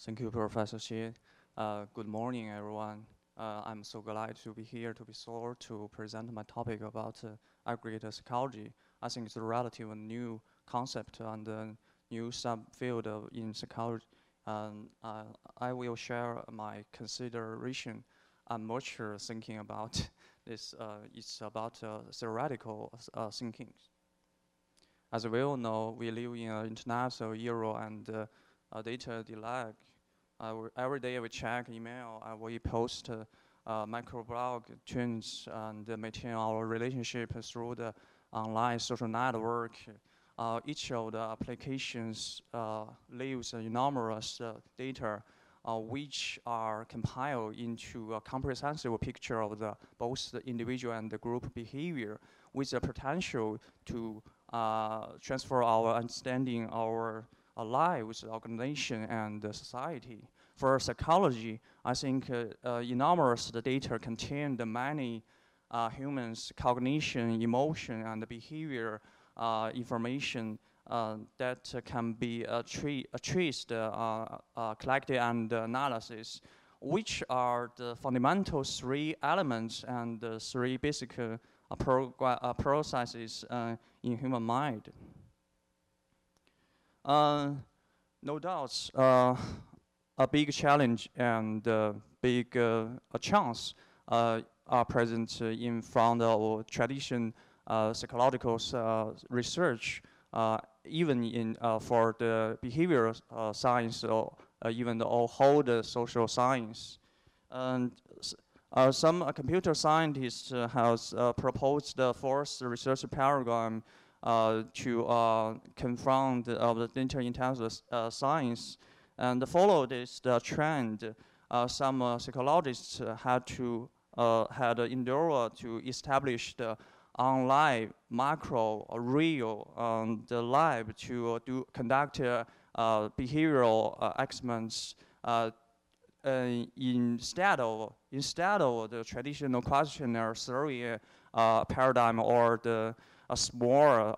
Thank you, Professor Xie. Good morning, everyone. I'm so glad to be here to present my topic about aggregate psychology. I think it's a relatively new concept and a new subfield in psychology. I will share my consideration. I'm much thinking about this. It's about theoretical thinking. As we all know, we live in an international era and data lag. Every day we check email, we post microblog trends and maintain our relationship through the online social network. Each of the applications leaves enormous data which are compiled into a comprehensive picture of both the individual and the group behavior with the potential to transfer our understanding, our lives, organization, and society. For psychology, I think enormous data contain the many humans' cognition, emotion, and behavior information that can be traced, collected, and analysis, which are the fundamental three elements and the three basic processes in human mind. No doubts, a big challenge and big chance are present in front of traditional psychological research, even in for the behavioral science or even the whole the social science. And some computer scientists has proposed the fourth research paradigm to confront the data intensive science, and follow this trend. Some psychologists had endeavor to establish the online, macro, real, the lab to conduct behavioral experiments instead of the traditional questionnaire survey paradigm or the small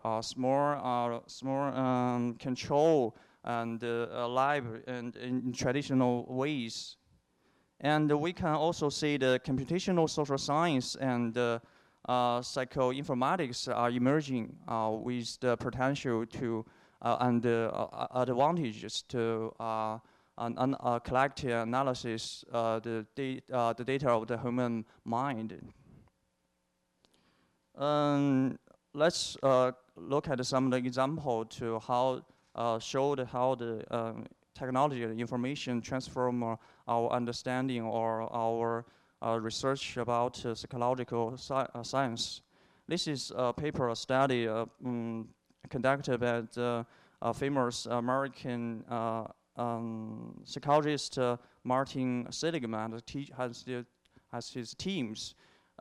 control and live and in traditional ways. And we can also see the computational social science and psychoinformatics are emerging with the potential to and advantages to collect analysis the data of the human mind. Let's look at some of the example to how showed how the technology and information transform our understanding or our research about psychological science. This is a paper study conducted by the famous American psychologist Martin Seligman has his teams.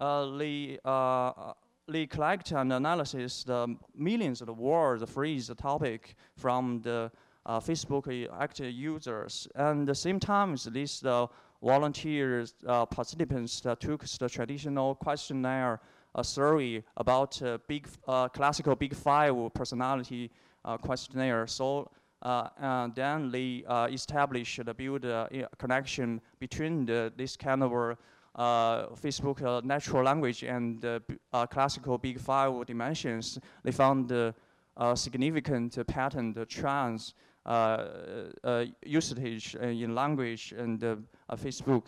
They collect and analyze the millions of words, phrase, topic from the Facebook active users. And at the same time, these volunteers, participants took the traditional questionnaire survey about classical Big Five personality questionnaire. So then they build a connection between this kind of Facebook natural language and classical Big Five dimensions. They found significant pattern, the trends usage in language and Facebook.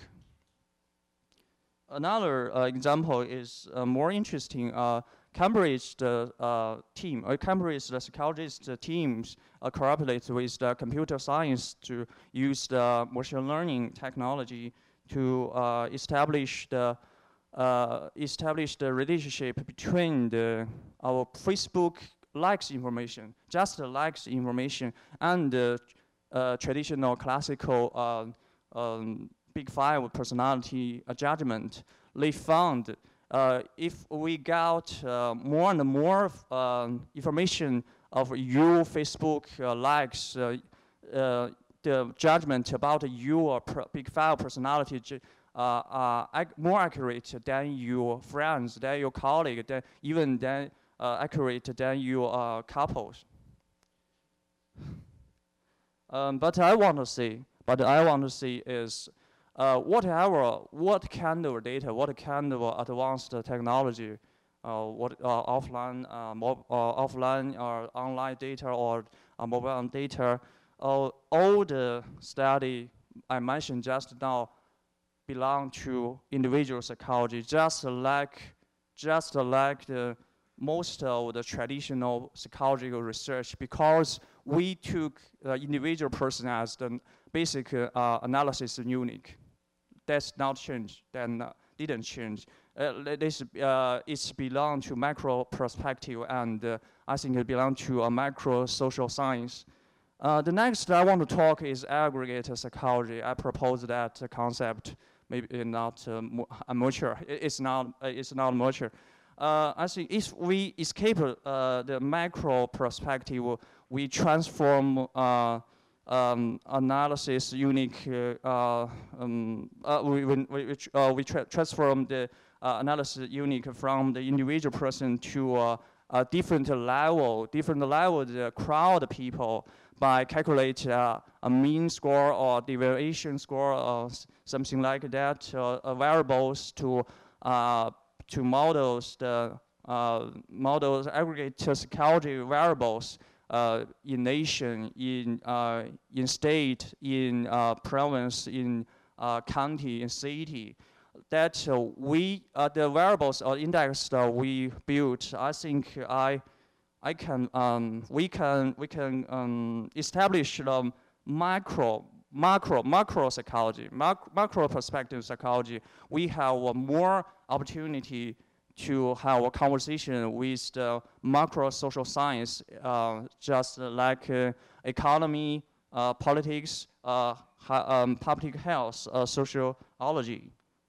Another example is more interesting. Cambridge team, Cambridge psychologist teams collaborate with the computer science to use the machine learning technology to establish the relationship between our Facebook likes information, just likes information, and traditional classical Big Five personality judgment. They found if we got more and more information of your Facebook likes, the judgment about your Big Five personality more accurate than your friends, than your colleague, even than accurate than your couples. But I want to say, But I want to see is what kind of data, what kind of advanced technology, what offline or online data or mobile data, all the study I mentioned just now belong to individual psychology, just like the most of the traditional psychological research, because we took individual person as the basic analysis unit. That's not changed, then didn't change. It's belong to macro perspective, and I think it belong to a macro social science. The next I want to talk is aggregate psychology. I propose that concept maybe not mature. It's not mature. I think if we escape the macro perspective, we transform analysis unique. We transform the analysis unique from the individual person to a different level, the crowd people, by calculate a mean score or deviation score or something like that, variables to models the models aggregate psychology variables in nation, in state, in province, in county, in city. That the variables or index that we built, I think we can establish the macro psychology, macro perspective psychology. We have more opportunity to have a conversation with the macro social science, just like economy, politics, public health, sociology.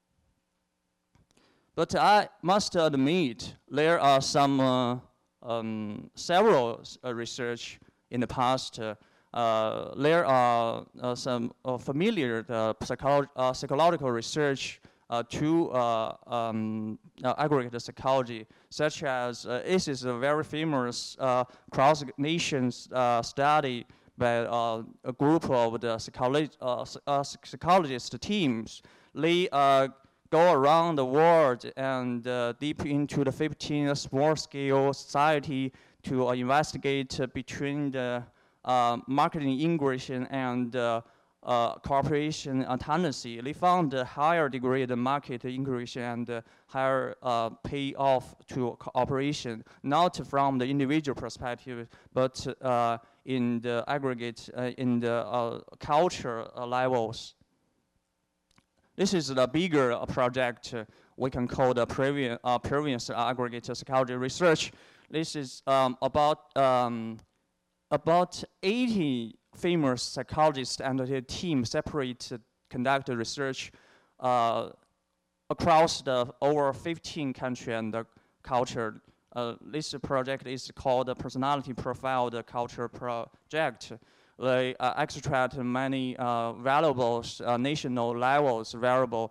But I must admit, there are some several research in the past. There are some familiar psychological research to aggregate psychology, such as this is a very famous cross-nations study by a group of the psychologist teams. They go around the world and deep into the 15 small-scale society to investigate between the marketing integration and cooperation tendency. They found a higher degree of market integration and higher payoff to cooperation, not from the individual perspective, but in the aggregate, in the culture levels. This is the bigger project we can call the previous aggregate psychology research. This is about 80 famous psychologists and their team conduct research across the over 15 countries and the culture. This project is called the Personality Profile the Culture Project. They extract many valuables, national levels variable.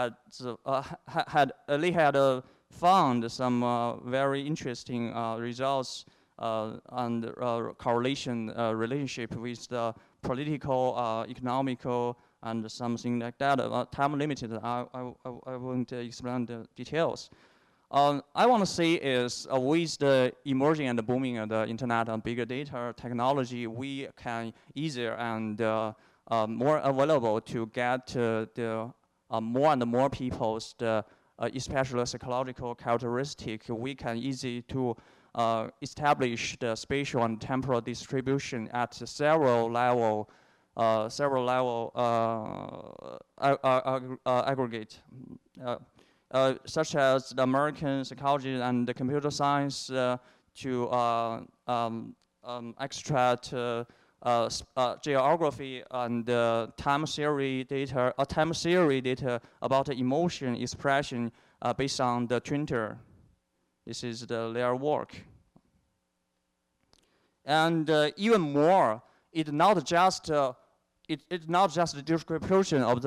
They had found some very interesting results and correlation relationship with the political, economical, and something like that. Time limited, I won't explain the details. I want to say is with the emerging and the booming of the internet and bigger data technology, we can easier and more available to get the more and more people's especially psychological characteristic. We can easy to establish the spatial and temporal distribution at several level aggregate. Such as the American psychology and the computer science to extract geography and time series data about the emotion expression based on the Twitter. This is their work. And even more, it's not just the distribution of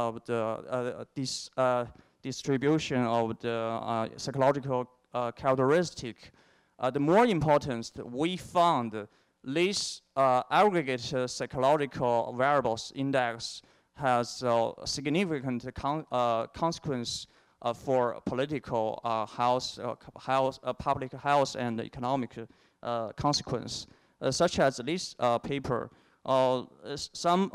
the distribution of the psychological characteristic. The more important, we found this aggregate psychological variables index has a significant consequence for political public health and economic consequence, such as this paper. Some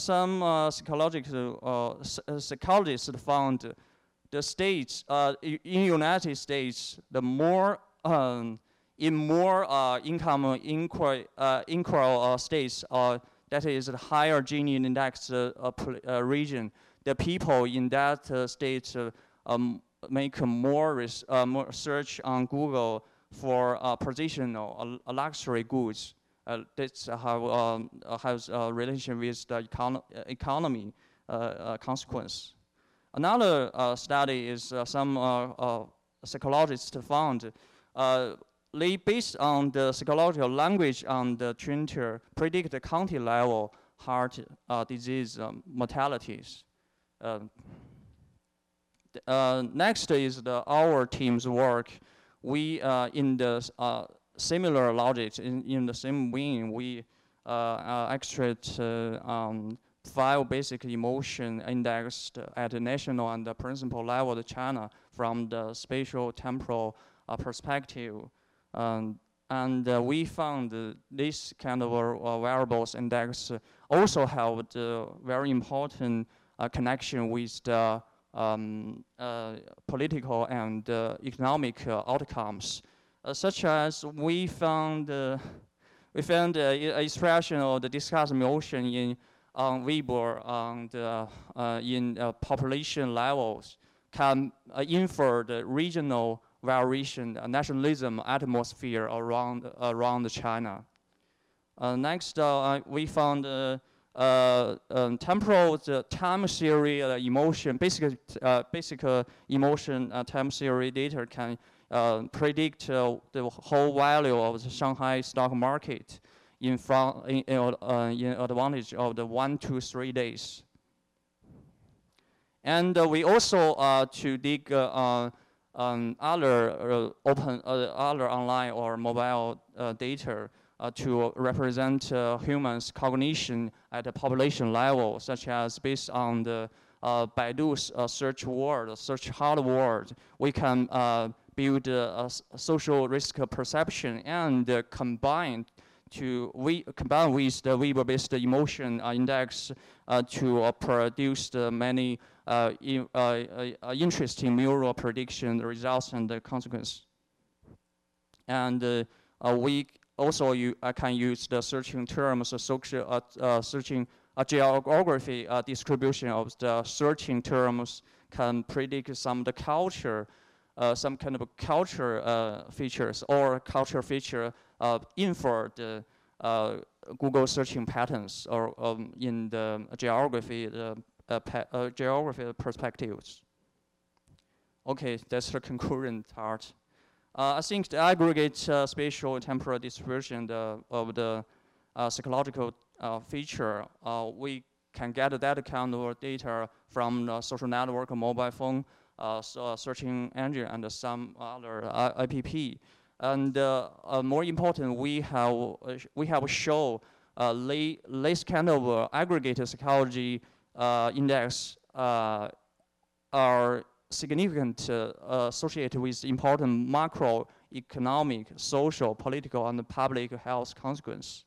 psychologists found the states in United States, the more in more income inequal states, that is the higher Gini index region, the people in that state make more research on Google for positional luxury goods. That's how has a relation with the economy consequence. Another study is some psychologists found they based on the psychological language on the Twitter predict the county level heart disease mortalities. Next is our team's work. We in the similar logic in the same vein, we extract 5 basic emotion indexed at the national and the principal level of China from the spatial temporal perspective. And we found this kind of variables index also have the very important connection with the political and economic outcomes, such as we found expression of the discussed emotion in Weibo and in population levels can infer the regional variation, nationalism atmosphere around China. Next, we found temporal time series emotion, basic emotion time series data can predict the whole value of the Shanghai stock market in advantage of the 1 to 3 days. And we also to dig other online or mobile data to represent humans' cognition at a population level, such as based on the Baidu's search hard word, we can build a social risk perception and combine with the Weibo-based emotion index to produce the many interesting neural prediction results and the consequence. And we also can use the searching terms, searching geography distribution of the searching terms can predict some of the culture, some kind of culture features or culture feature infer the Google searching patterns or in the geography, geography perspectives. Okay, that's the concurrent part. I think the aggregate spatial temporal distribution of the psychological feature, we can get that kind of data from the social network, mobile phone, searching engine, and some other IPP. And more important, we have shown this kind of aggregate psychology index are significant associated with important macroeconomic, social, political, and public health consequence.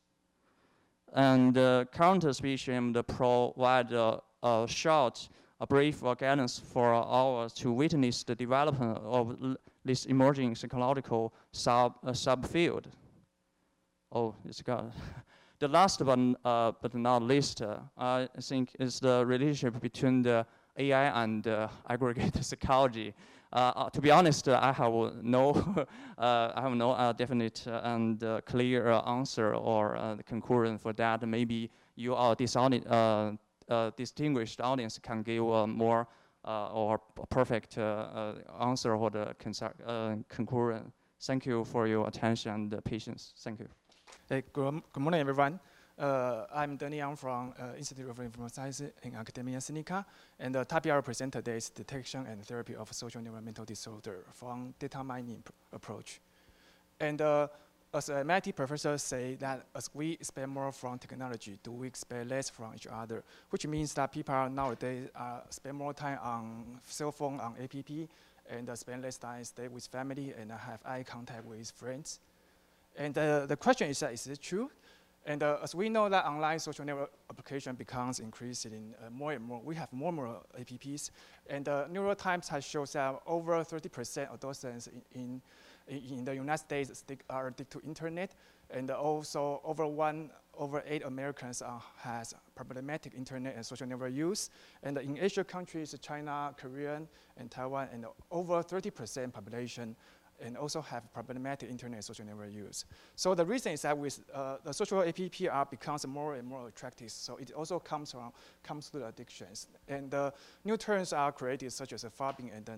And current species provide a short, brief guidance for us to witness the development of this emerging psychological subfield. Oh, it's got the last but not least, I think is the relationship between the AI and aggregate psychology. To be honest, I have no, definite and clear answer or concurrent for that. Maybe you are distinguished audience can give more or perfect answer or the concurrent. Thank you for your attention and patience. Thank you. Hey, good morning, everyone. I'm Danny Yang from Institute of Information Science in Academia Sinica, and the topic I will present today is detection and therapy of social environmental disorder from data mining approach. And as a MIT professor say that as we expect more from technology, do we expect less from each other? Which means that people nowadays spend more time on cell phone, on app, and spend less time stay with family and have eye contact with friends. And the question is it true? And as we know that online social network application becomes increasingly more and more, we have more and more apps. And New York Times has shown that over 30% of adolescents in the United States are addicted to internet. And also over 8 Americans has problematic internet and social network use. And in Asian countries, China, Korea, and Taiwan, and over 30% population and also have problematic internet social network use. So the reason is that with the social app becomes more and more attractive, so it also comes to the addictions. And new terms are created such as phobbing and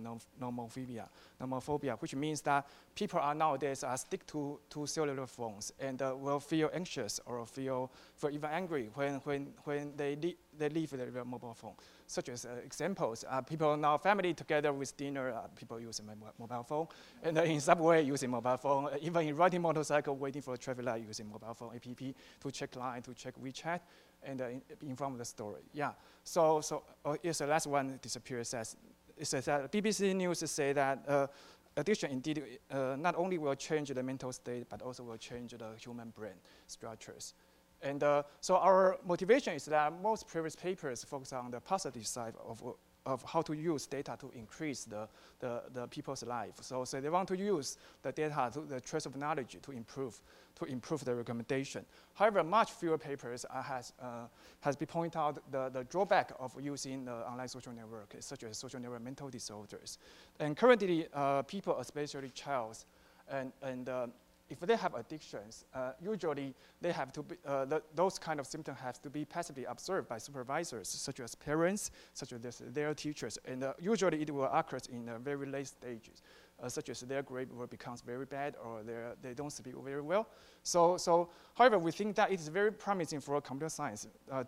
nomophobia, which means that people are nowadays stick to cellular phones and will feel anxious or feel even angry when they leave their mobile phone. Such as examples, people now family together with dinner, people use a mobile phone, and in subway using mobile phone, even in riding motorcycle, waiting for a traffic light using mobile phone app to check line, to check WeChat, and inform the story. Yeah. So yes, the last one disappears. It says that BBC News say that addiction indeed not only will change the mental state, but also will change the human brain structures. And so our motivation is that most previous papers focus on the positive side of how to use data to increase the people's life. So they want to use the data, the trace of knowledge to improve the recommendation. However, much fewer papers has been pointed out the drawback of using the online social network, such as social network mental disorders. And currently, people, especially childs, and if they have addictions, usually they have to be, those kind of symptoms have to be passively observed by supervisors, such as parents, such as their teachers, and usually it will occur in very late stages, such as their grade will becomes very bad or they don't speak very well. So, however, we think that it is very promising for computer science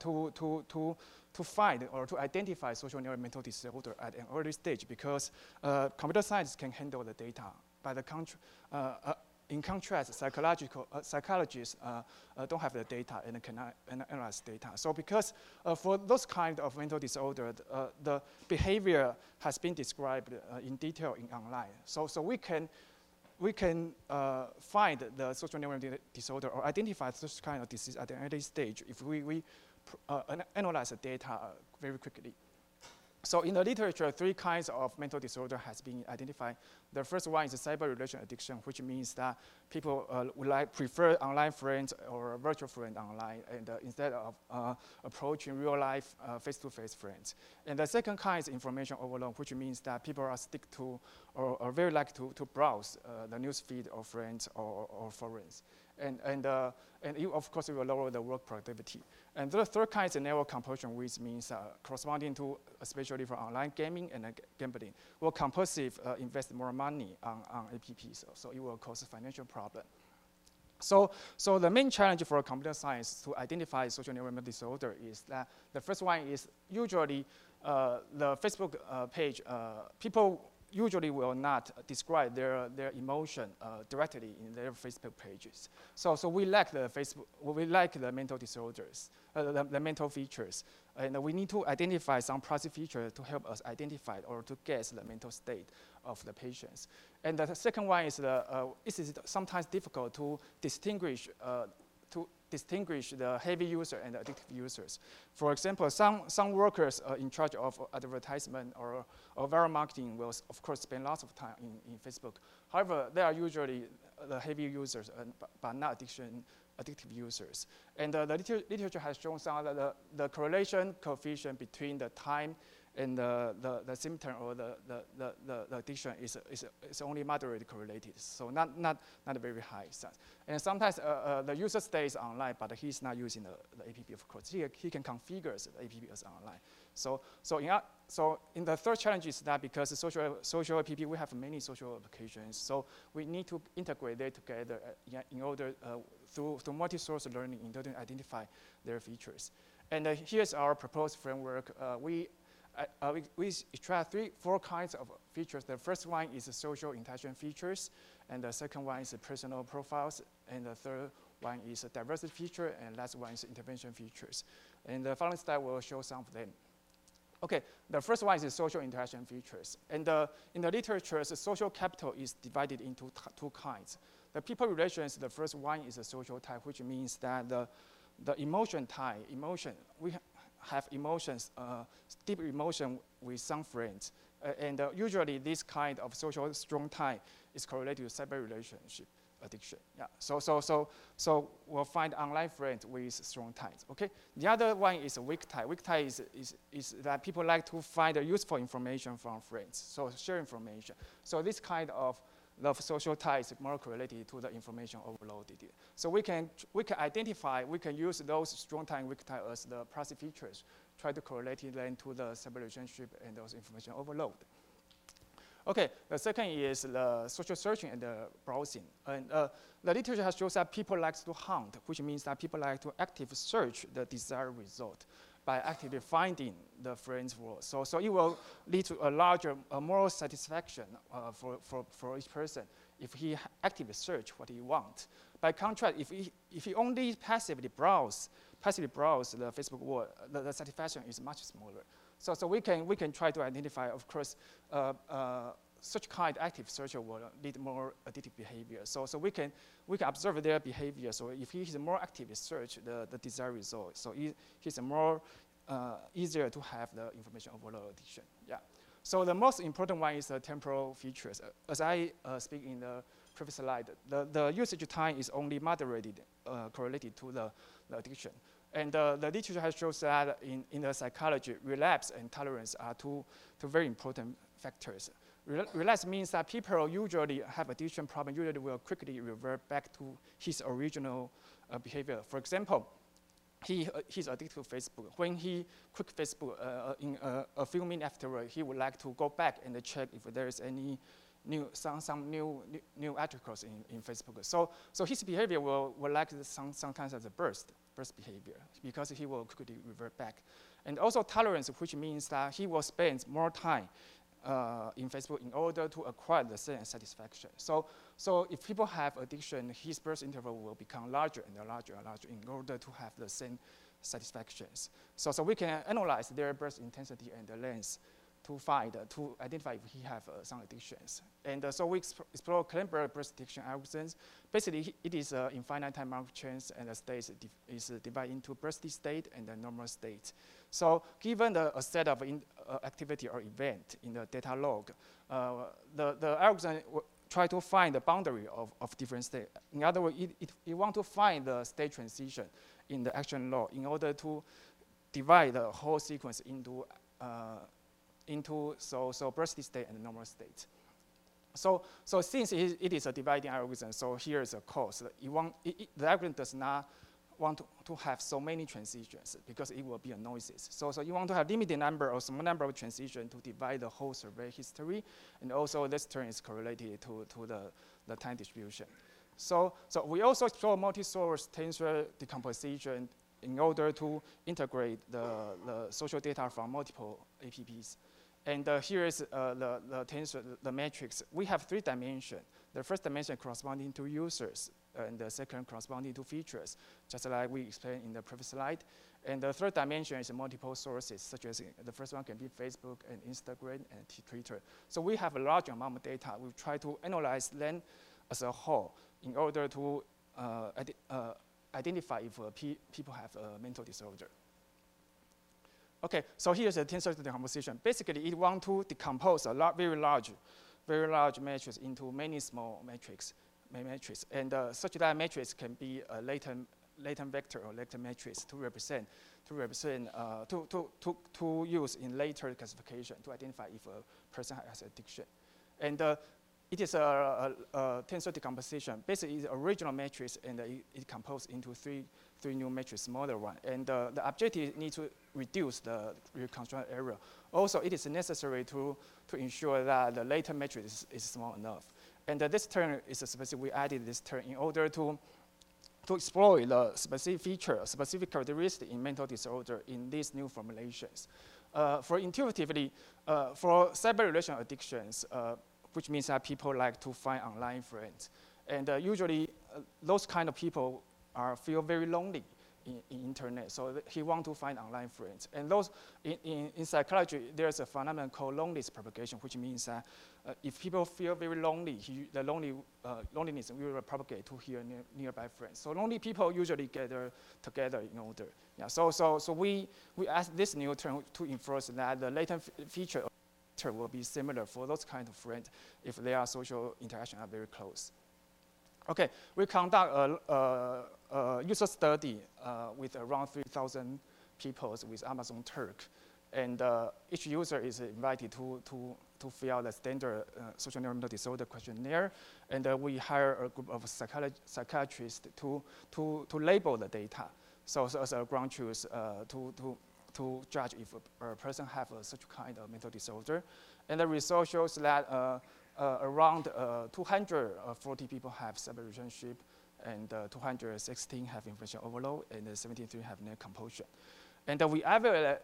to find or to identify social network mental disorder at an early stage, because computer science can handle the data. In contrast, psychologists don't have the data and cannot analyze data. So because for those kind of mental disorder, the behavior has been described in detail in online. So we can find the social network disorder or identify such kind of disease at an early stage if we analyze the data very quickly. So in the literature, 3 kinds of mental disorder has been identified. The first one is cyber relation addiction, which means that people would prefer online friends or virtual friends online, and instead of approaching real life face-to-face friends. And the second kind is information overload, which means that people are stick to or very like to browse the news feed of friends or forums. And of course, it will lower the work productivity. And the third kind is network compulsion, which means corresponding to, especially for online gaming and gambling, will compulsive invest more money on apps, so it will cause a financial problem. So the main challenge for computer science to identify social network disorder is that the first one is usually the Facebook page, people usually will not describe their emotion directly in their Facebook pages. So we lack the mental disorders, the mental features, and we need to identify some process feature to help us identify or to guess the mental state of the patients. And the second one is it is sometimes difficult to distinguish the heavy user and the addictive users. For example, some workers in charge of advertisement or viral marketing will, of course, spend lots of time in Facebook. However, they are usually the heavy users, but not addictive users. And the literature has shown some that the correlation coefficient between the time and the symptom or the addiction is only moderately correlated, so not very high. And sometimes the user stays online, but he's not using the app, of course. He can configure the app as online. So in the third challenge is that because the social app, we have many social applications, so we need to integrate them together in order through multi-source learning in order to identify their features. And here's our proposed framework. We we extract four kinds of features. The first one is the social interaction features, and the second one is the personal profiles, and the third one is a diversity feature, and last one is intervention features. And the following slide will show some of them. Okay, the first one is the social interaction features. And in the literature, the social capital is divided into two kinds. The people relations, the first one is a social type, which means that the emotion type, we have emotions, deep emotion with some friends. And usually this kind of social strong type is correlated to cyber relationship addiction. Yeah. So we'll find online friends with strong ties. Okay. The other one is a weak type. Weak type is that people like to find useful information from friends. So share information. So this kind of social tie is more correlated to the information overloaded. So we can identify, we can use those strong tie and weak tie as the passive features, try to correlate them to the cyber relationship and those information overload. Okay, the second is the social searching and the browsing. And the literature has shown that people like to hunt, which means that people like to actively search the desired result by actively finding the friends world. So it will lead to a larger moral satisfaction for each person if he actively search what he wants. By contrast, if he only passively browse the Facebook world, the satisfaction is much smaller. So we can try to identify, of course, such kind of active searcher will lead more addictive behavior. So we can observe their behavior. So if he is more actively search the desired result, so he's more easier to have the information overload addiction. Yeah. So the most important one is the temporal features. As I speak in the previous slide, the usage time is only moderated correlated to the addiction. And the literature has shown that in the psychology, relapse and tolerance are two very important factors. Relapse means that people usually have addiction problem, usually will quickly revert back to his original behavior. For example, he's addicted to Facebook. When he quit Facebook, in a few minutes afterward, he would like to go back and check if there is any some new articles in Facebook. So his behavior will like sometimes as a burst behavior, because he will quickly revert back. And also tolerance, which means that he will spend more time in Facebook in order to acquire the same satisfaction. So if people have addiction, his burst interval will become larger and larger and larger in order to have the same satisfactions. So we can analyze their burst intensity and the length to identify if he have some addictions. And so we explore Clenberg burst addiction algorithms. Basically, it is infinite time Markov chains, and the state is divided into bursty state and the normal state. So given a set of activity or event in the data log, the algorithm will try to find the boundary of different states. In other words, it want to find the state transition in the action log in order to divide the whole sequence into bursty state and normal state. So since it is a dividing algorithm, so here is a cause. The algorithm does not want to have so many transitions because it will be a noises. So you want to have limited number or small number of transitions to divide the whole survey history, and also this term is correlated to the time distribution. So we also explore multi-source tensor decomposition in order to integrate the social data from multiple APPs. And here is the tensor, the matrix. We have 3 dimensions. The first dimension corresponding to users, and the second corresponding to features, just like we explained in the previous slide. And the third dimension is multiple sources, such as the first one can be Facebook and Instagram and Twitter. So we have a large amount of data. We try to analyze them as a whole in order to identify if people have a mental disorder. Okay, so here's a tensor decomposition. Basically, it wants to decompose a very large matrix into many small matrices. And such that matrix can be a latent vector or latent matrix to use in later classification to identify if a person has addiction. And it is a tensor decomposition. Basically, it's the original matrix, and it composed into three new matrix, smaller one. And the objective needs to reduce the reconstruction error. Also, it is necessary to ensure that the latent matrix is small enough. And this term is a specific. We added this term in order to exploit the specific feature, specific characteristic in mental disorder in these new formulations. For intuitively, for cyber relation addictions, which means that people like to find online friends. And usually, those kind of people feel very lonely in internet, so he want to find online friends. And those, in psychology, there's a phenomenon called loneliness propagation, which means that if people feel very lonely, the loneliness will propagate to his nearby friends. So lonely people usually gather together in order. Yeah, so we asked this new term to enforce that the latent feature will be similar for those kind of friends if their social interaction are very close. Okay, we conduct a user study with around 3,000 people with Amazon Turk. And each user is invited to fill out the standard social neuromental disorder questionnaire. And we hire a group of psychiatrists to label the data. So as a ground truth to judge if a person have such kind of mental disorder. And the result shows that around 240 people have cyber relationship, and 216 have information overload, and 73 have net compulsion. And we evaluate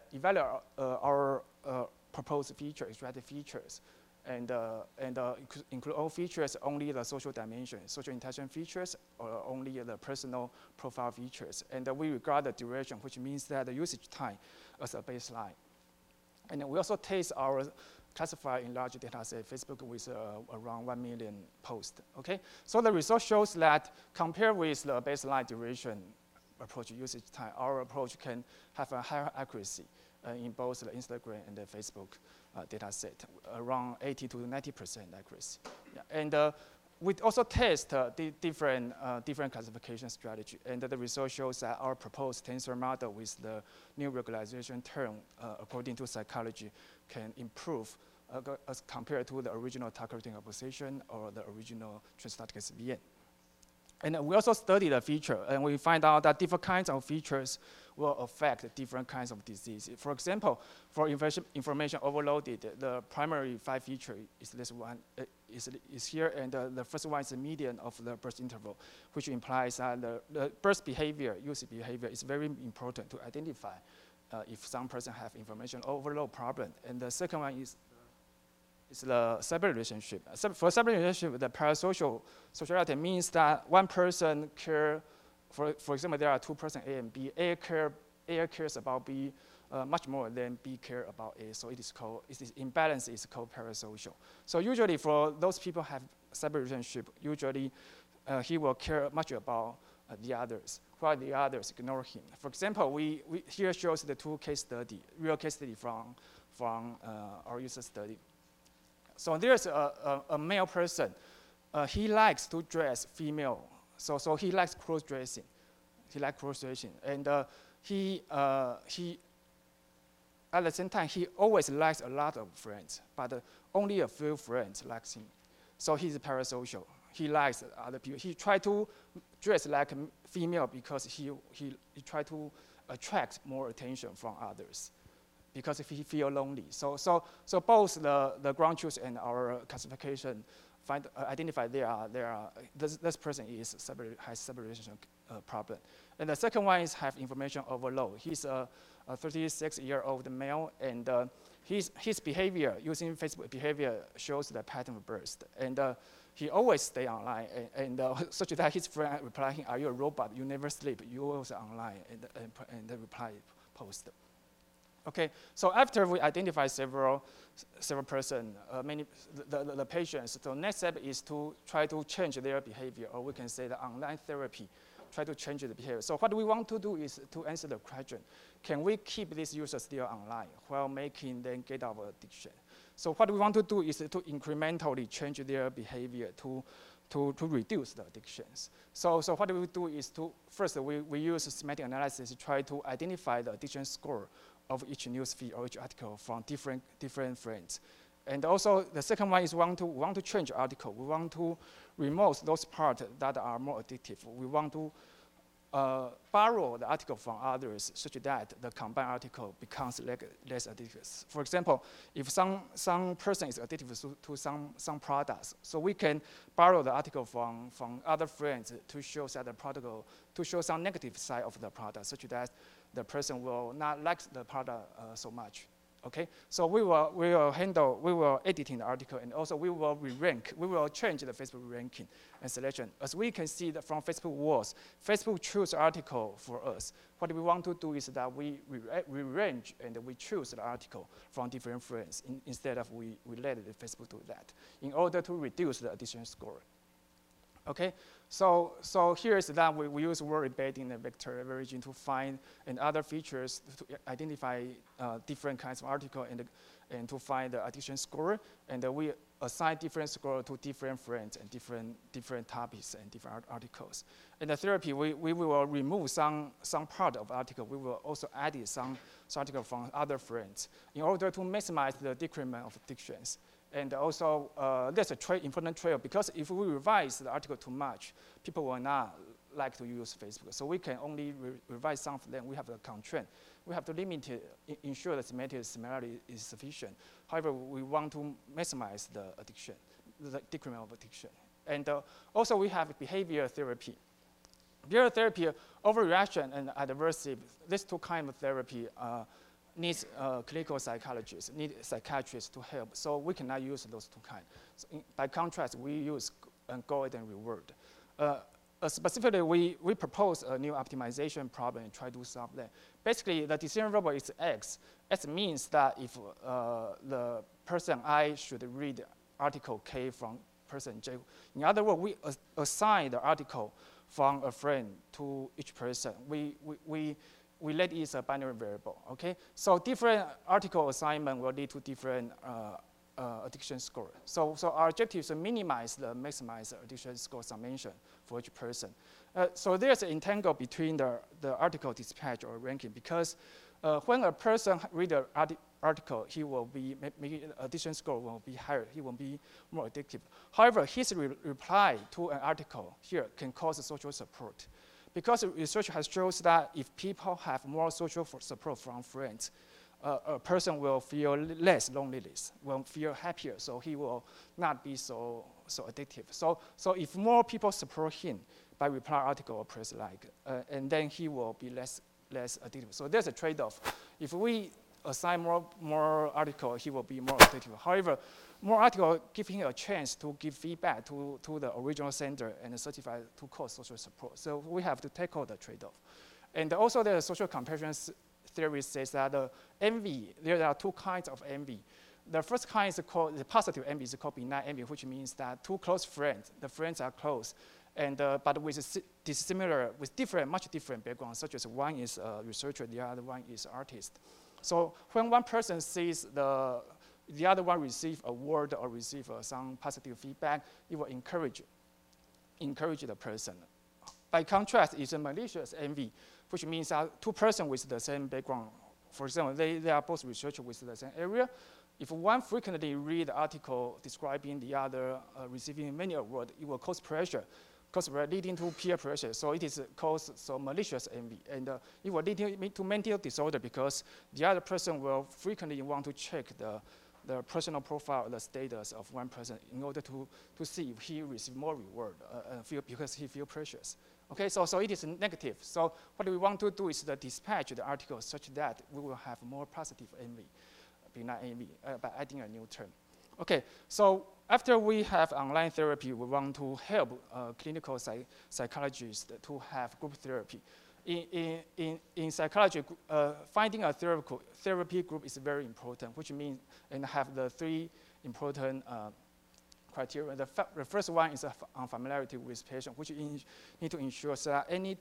our proposed feature, extracted features, and include all features, only the social dimension, social interaction features, or only the personal profile features. And we regard the duration, which means that the usage time, as a baseline. And we also test our classifier in large data set, Facebook with around 1 million posts, okay? So the result shows that compared with the baseline duration approach usage time, our approach can have a higher accuracy in both the Instagram and the Facebook data set, around 80 to 90% accuracy. Yeah. And we also test the different classification strategy, and the result shows that our proposed tensor model with the new regularization term, according to psychology, can improve as compared to the original targeting opposition or the original transstatic SVN. And we also study the feature, and we find out that different kinds of features will affect different kinds of disease. For example, for information overloaded, the primary 5 feature is this one, is here, and the first one is the median of the burst interval, which implies that the burst behavior, usage behavior, is very important to identify if some person have information overload problem. And the second one is the cyber relationship. For cyber relationship, the parasocial sociality means that one person care, for example, there are 2 persons, A and B. A cares about B much more than B care about A. So it is imbalance is called parasocial. So usually for those people have cyber relationship, usually he will care much about the others, while the others ignore him. For example, we here shows the 2 case study, real case study from our user study. So there's a male person. He likes to dress female. So he likes cross-dressing. And he at the same time, he always likes a lot of friends, but only a few friends likes him. So he's parasocial. He likes other people. He try to dress like a female because he try to attract more attention from others, because if he feel lonely. So both the ground truth and our classification identify this person has cyber relationship problem. And the second one is have information overload. He's a 36-year-old male, and his behavior, using Facebook behavior, shows the pattern of burst. And he always stay online, and such that his friend reply him, "Are you a robot? You never sleep. You always online," and the reply post. Okay, so after we identify several persons, the patients, the next step is to try to change their behavior, or we can say the online therapy, try to change the behavior. So what we want to do is to answer the question, can we keep this user still online while making them get out of addiction? So what we want to do is to incrementally change their behavior to reduce the addictions. So what we do is first we use semantic analysis to try to identify the addiction score of each newsfeed or each article from different friends. And also the second one is we want to change article. We want to remove those parts that are more addictive. We want to borrow the article from others such that the combined article becomes less addictive. For example, if some person is addictive to some products, so we can borrow the article from other friends to show that the product, to show some negative side of the product, such that the person will not like the product so much. Okay, so we will editing the article, and also we will re-rank. We will change the Facebook ranking and selection. As we can see that from Facebook walls, Facebook choose article for us. What we want to do is that we rearrange and we choose the article from different friends instead of we let the Facebook do that in order to reduce the addition score. Okay, so here is that we use word embedding and vector averaging to find and other features to identify different kinds of article and to find the addition score, and we assign different score to different friends and different topics and different articles. In the therapy, we will remove some part of article. We will also add some article from other friends in order to maximize the decrement of addictions. And also, there's a important trade, because if we revise the article too much, people will not like to use Facebook. So we can only revise some of them. We have a constraint. We have to limit it, ensure that semantic similarity is sufficient. However, we want to maximize the addiction, the decrement of addiction. And also, we have behavior therapy. Behavior therapy, overreaction and aversive, these two kinds of therapy needs clinical psychologists, need psychiatrists to help. So we cannot use those two kinds. So by contrast, we use goal and reward. Specifically, we propose a new optimization problem and try to solve that. Basically, the decision variable is X. X means that if the person I should read article K from person J. In other words, we assign the article from a friend to each person. We let it as a binary variable, okay? So different article assignment will lead to different addiction score. So our objective is to minimize the maximize addiction score summation for each person. So there's an entangle between the article dispatch or ranking, because when a person read the article, he will be, addiction score will be higher, he will be more addictive. However, his reply to an article here can cause social support. Because research has shown that if people have more social support from friends, a person will feel less loneliness, will feel happier, so he will not be so addictive. So if more people support him by reply article or press like, and then he will be less addictive. So there's a trade-off. If we assign more article, he will be more addictive. However, more article give him a chance to give feedback to the original sender and certify to cause social support. So we have to tackle the trade-off. And also the social comparison theory says that the envy, there are two kinds of envy. The first kind is called, the positive envy is called benign envy, which means that two close friends, the friends are close, and but with much different backgrounds, such as one is a researcher, the other one is artist. So when one person sees the other one receive a word or receive some positive feedback, it will encourage the person. By contrast, it's a malicious envy, which means that two persons with the same background, for example, they are both researchers with the same area. If one frequently read the article describing the other receiving many awards, it will cause pressure, leading to peer pressure. So it is called malicious envy. And it will lead to mental disorder, because the other person will frequently want to check the personal profile, the status of one person in order to see if he receives more reward because he feels precious. Okay, so it is negative. So what we want to do is to dispatch the article such that we will have more positive envy, benign envy, by adding a new term. Okay, so after we have online therapy, we want to help clinical psychologists to have group therapy. In psychology, finding a therapy group is very important, which means, and have the three important criteria. The first one is familiarity with patient, which need to ensure that any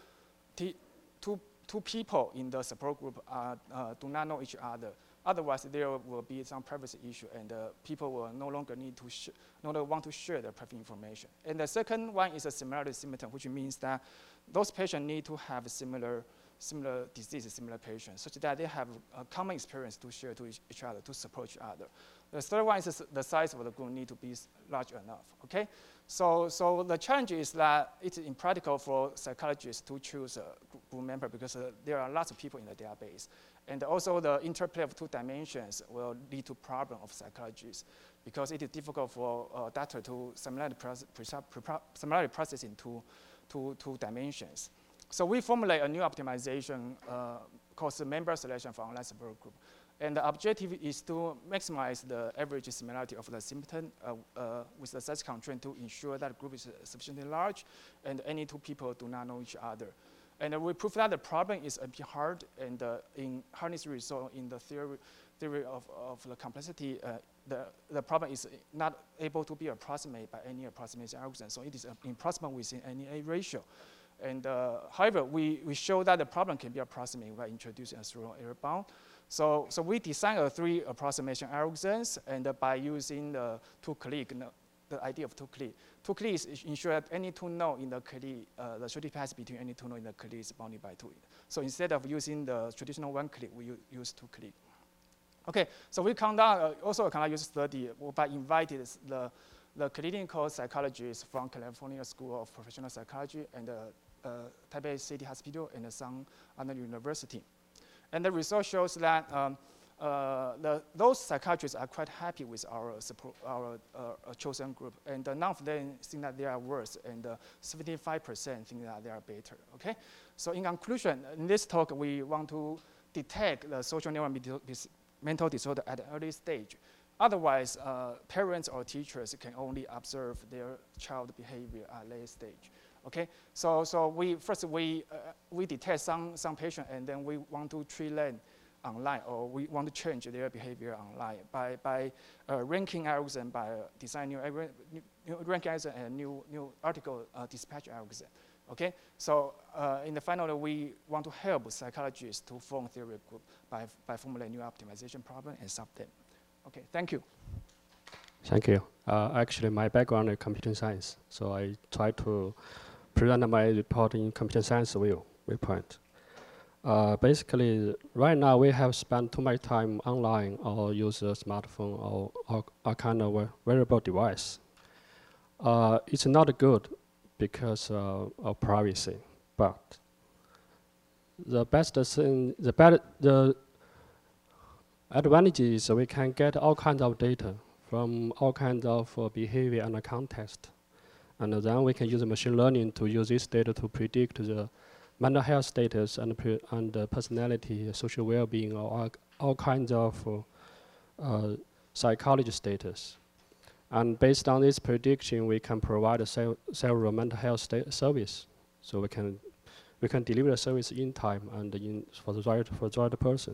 two people in the support group do not know each other. Otherwise, there will be some privacy issue, and people will no longer want to share their private information. And the second one is a similarity symptom, which means that those patients need to have similar diseases, similar patients, such that they have a common experience to share to each other, to support each other. The third one is the size of the group need to be large enough, okay? So the challenge is that it's impractical for psychologists to choose a group member, because there are lots of people in the database. And also the interplay of two dimensions will lead to problem of psychologists, because it is difficult for data to similarity process in two dimensions. So we formulate a new optimization called the member selection for online support group. And the objective is to maximize the average similarity of the symptom with the size constraint to ensure that group is sufficiently large and any two people do not know each other. And we prove that the problem is a bit hard, and in harness result in the theory of the complexity, the problem is not able to be approximated by any approximation algorithm. So it is impossible within any A ratio. And however, we show that the problem can be approximated by introducing a zero error bound. So we designed 3 approximation algorithms, and by using the two-click, the idea of two-click. Two-click ensure that any two nodes in the click, the shortest path between any two nodes in the click is bounded by 2. So instead of using the traditional one-click, we use two-click. Okay, so we also conduct user study by invited the clinical psychologists from California School of Professional Psychology and Taipei City Hospital and some other university. And the result shows that those psychiatrists are quite happy with our chosen group, and none of them think that they are worse, and 75% think that they are better. Okay, so in conclusion, in this talk, we want to detect the social network mental disorder at an early stage. Otherwise, parents or teachers can only observe their child behavior at late stage. Okay, so we detect some patient, and then we want to treat them online, or we want to change their behavior online by ranking algorithm, by designing new ranking algorithm and new article dispatch algorithm. Okay, so in the final, we want to help psychologists to form theory group by formulating new optimization problem and solve them. Okay, thank you. Thank you. Actually, my background is computer science, so I try to present my report in computer science viewpoint. Basically, right now we have spent too much time online or use a smartphone or a kind of a wearable device. It's not good because of privacy, but the best thing, the advantage is we can get all kinds of data from all kinds of behavior and context. And then we can use machine learning to use this data to predict the mental health status and personality, social well-being, or all kinds of psychology status. And based on this prediction, we can provide several mental health service. So we can deliver the service in time and for the right person.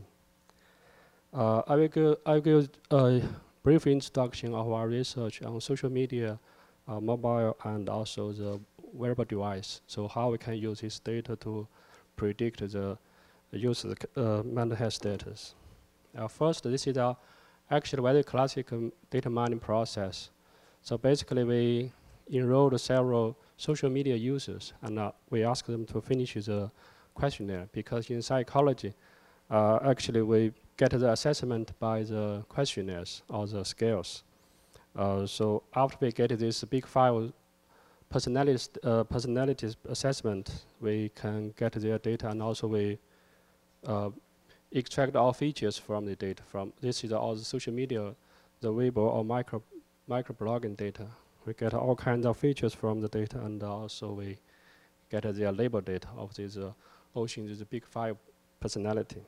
I will give a brief introduction of our research on social media, mobile, and also the wearable device. So how we can use this data to predict the user's mental health status. First, this is actually very classical data mining process. So basically, we enrolled several social media users, and we asked them to finish the questionnaire, because in psychology, actually we get the assessment by the questionnaires or the scales. So after we get this big file personalities assessment, we can get their data, and also we extract all features from the data. This is all the social media, the Weibo or microblogging data. We get all kinds of features from the data, and also we get their label data of this ocean, this big file personality.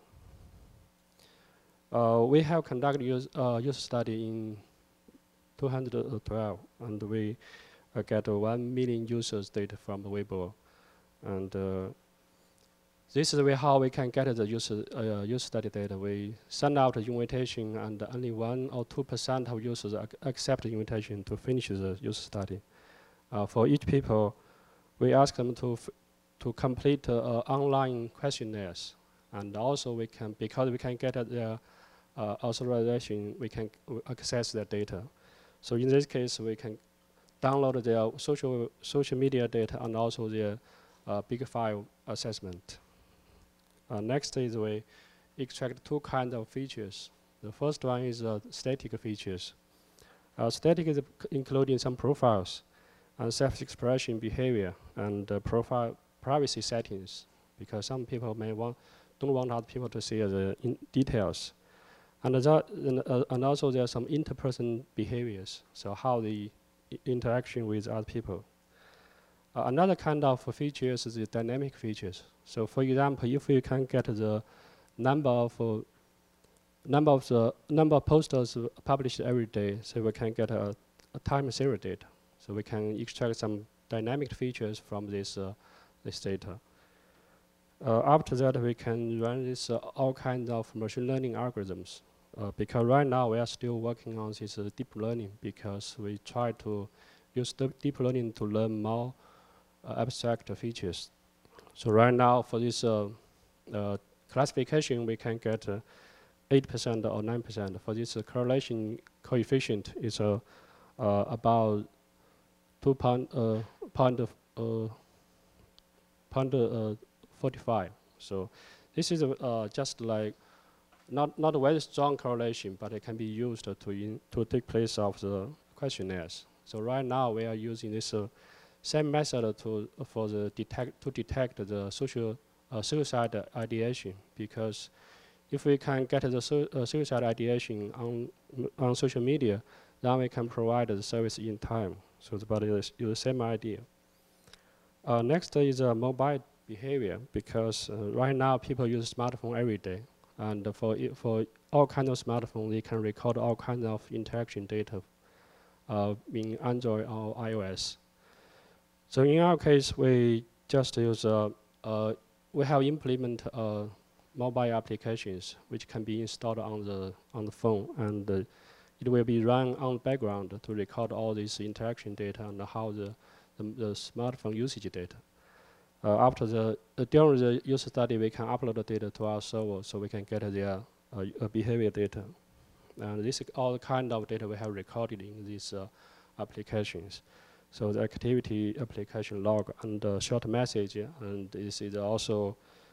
We have conducted user study in 2012, and we get 1 million users data from the Weibo. And this is how we can get the user study data. We send out an invitation, and only 1 or 2% of users accept the invitation to finish the user study. For each people, we ask them to complete online questionnaires, and also because we can get their authorization, we can access their data. So in this case, we can download their social media data and also their big file assessment. Next is we extract 2 kinds of features. The first one is static features. Static is including some profiles and self-expression behavior and profile privacy settings, because some people don't want other people to see the details. And also there are some interperson behaviors, so how the interaction with other people. Another kind of features is the dynamic features. So for example, if you can get the number of number of posters published every day, so we can get a time series data. So we can extract some dynamic features from this data. After that, we can run this all kinds of machine learning algorithms. Because right now we are still working on this deep learning, because we try to use deep learning to learn more abstract features. So right now for this classification, we can get 8% or 9%. For this correlation coefficient is about 2.45. So this is just like not a very strong correlation, but it can be used to take place of the questionnaires. So right now we are using this same method to detect the suicide ideation, because if we can get the suicide ideation on social media, then we can provide the service in time. So but it's the same idea. Next is mobile behavior, because right now people use smartphone every day, and for all kinds of smartphones, they can record all kinds of interaction data in Android or iOS. So in our case, we just use we have implement mobile applications which can be installed on the phone, and it will be run on the background to record all this interaction data and how the smartphone usage data. After during the user study, we can upload the data to our server, so we can get their behavior data. And this is all the kind of data we have recorded in these applications. So the activity application log and short message, and this is also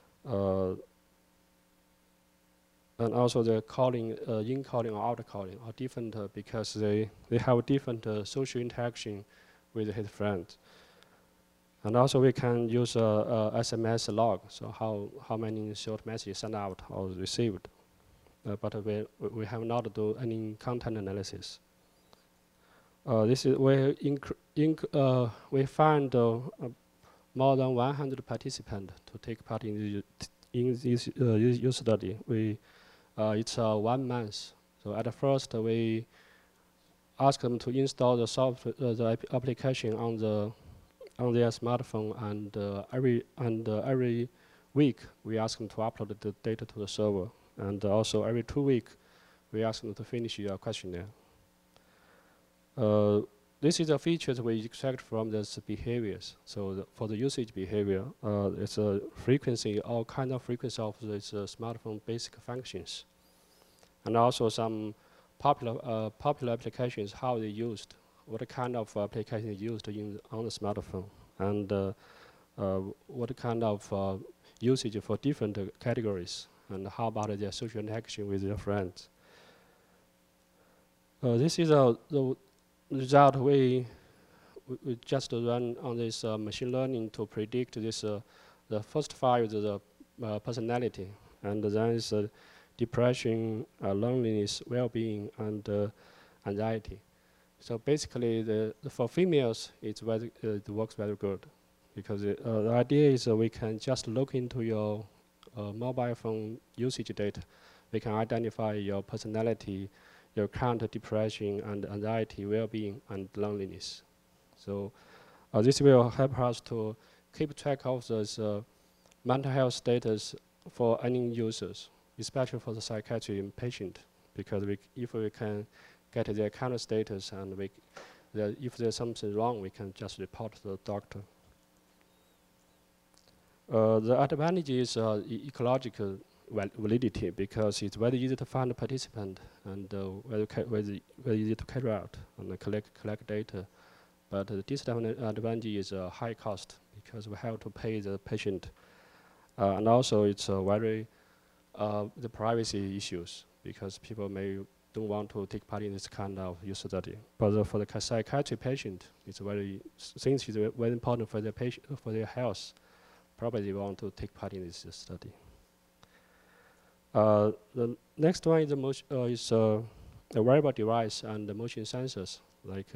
the calling, in calling or out calling are different because they have different social interaction with his friends. And also we can use SMS log, so how many short messages sent out or received. But we have not do any content analysis. This is where we find more than 100 participants to take part in this user study. It's 1 month. So at first we ask them to install the software, the application on their smartphone, and every week we ask them to upload the data to the server, and also every 2 weeks we ask them to finish your questionnaire. This is a feature that we extract from these behaviors. So for the usage behavior, it's a frequency, all kind of frequency of this smartphone basic functions, and also some popular applications, how they used, what kind of application used on the smartphone, and what kind of usage for different categories, and how about their social interaction with their friends. This is the result we just run on this machine learning to predict this. The first 5 is the personality, and then is depression, loneliness, well-being, and anxiety. So basically, for females, it works very good, because the idea is we can just look into your mobile phone usage data. We can identify your personality, your current depression and anxiety, well-being, and loneliness. So this will help us to keep track of those mental health status for any users, especially for the psychiatry patient, because if we can get their current status, and if there's something wrong, we can just report to the doctor. The advantage is ecological validity, because it's very easy to find a participant, and very easy to carry out and collect data. But the disadvantage is high cost, because we have to pay the patient, and also it's very the privacy issues, because people don't want to take part in this kind of user study. But for the psychiatry patient, since it's very important for their patient, for their health, probably they want to take part in this study. The next one is a wearable device and the motion sensors, like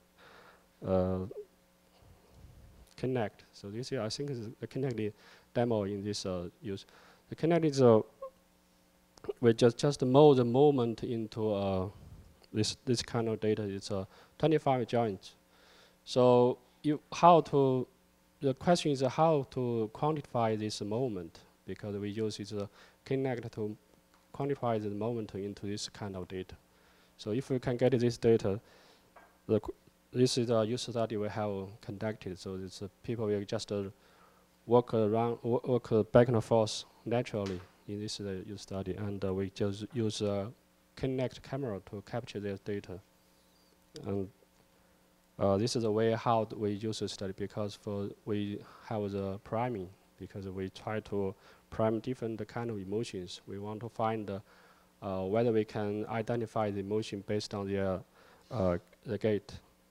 Kinect. So this year, I think is the Kinect demo in this use. The Kinect is we just mold the movement into this kind of data. It's 25 joints. So the question is how to quantify this moment, because we use this Kinect to quantify the moment into this kind of data. So if we can get this data, this is a user study we have conducted. So it's people will just walk back and forth naturally in this user study, and we just use a Kinect camera to capture their data. And this is the way how we use the study, because we have the priming, because we try to prime different kind of emotions. We want to find whether we can identify the emotion based on the gait.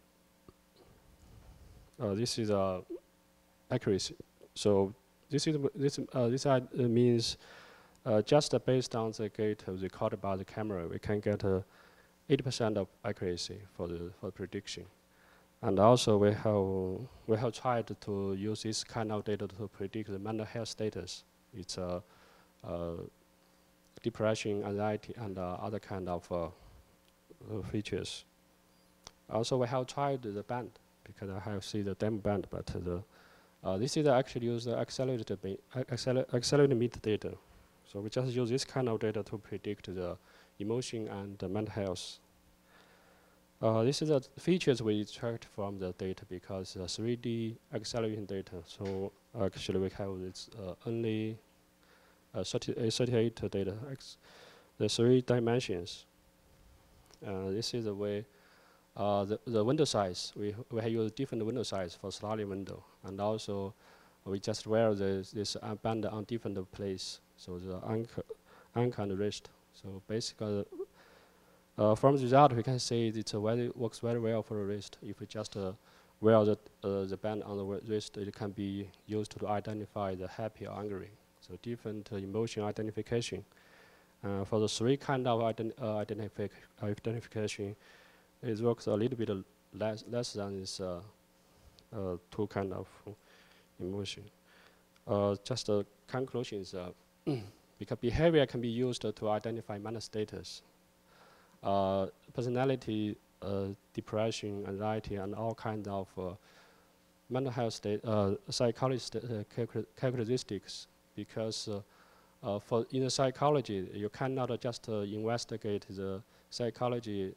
This is accuracy. So this means just based on the gait recorded by the camera, we can get 80% of accuracy for the prediction. And also we have tried to use this kind of data to predict the mental health status. It's depression, anxiety, and other kind of features. Also, we have tried the band, because I have seen the demo band, but this is actually use the accelerated metadata. So we just use this kind of data to predict the emotion and the mental health. This is the features we extract from the data, because 3D acceleration data. So actually we have this only 38 data, the 3 dimensions. This is the way the window size. We have used different window size for sliding window, and also we just wear this band on different place. So the anchor and wrist. So basically, from the result, we can say it works very well for the wrist. If we just wear the band on the wrist, it can be used to identify the happy or angry. So different emotion identification. For the 3 kind of identification, it works a little bit less than this 2 kind of emotion. Just the conclusion is because behavior can be used to identify mental status, personality, depression, anxiety, and all kinds of mental health psychology characteristics. Because in the psychology, you cannot just investigate the psychology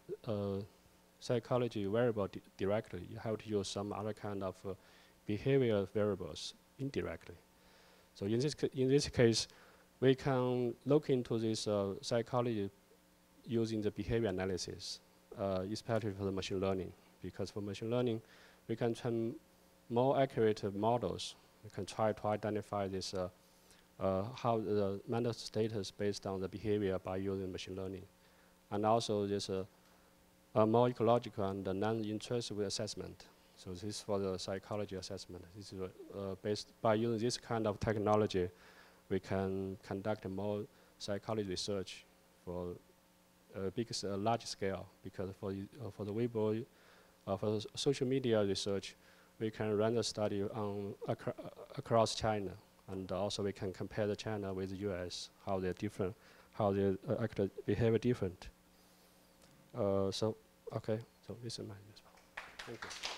variable directly. You have to use some other kind of behavioral variables indirectly. So in this case, we can look into this psychology using the behavior analysis, especially for the machine learning. Because for machine learning, we can train more accurate models. We can try to identify this how the mental status based on the behavior by using machine learning. And also there's a more ecological and non-intrusive assessment. So this is for the psychology assessment. This is based by using this kind of technology, we can conduct more psychology research for large scale. Because for the Weibo, for the social media research, we can run a study on across China, and also we can compare the China with the US, how they're different, how they actually behave different. So this is my response. Thank you.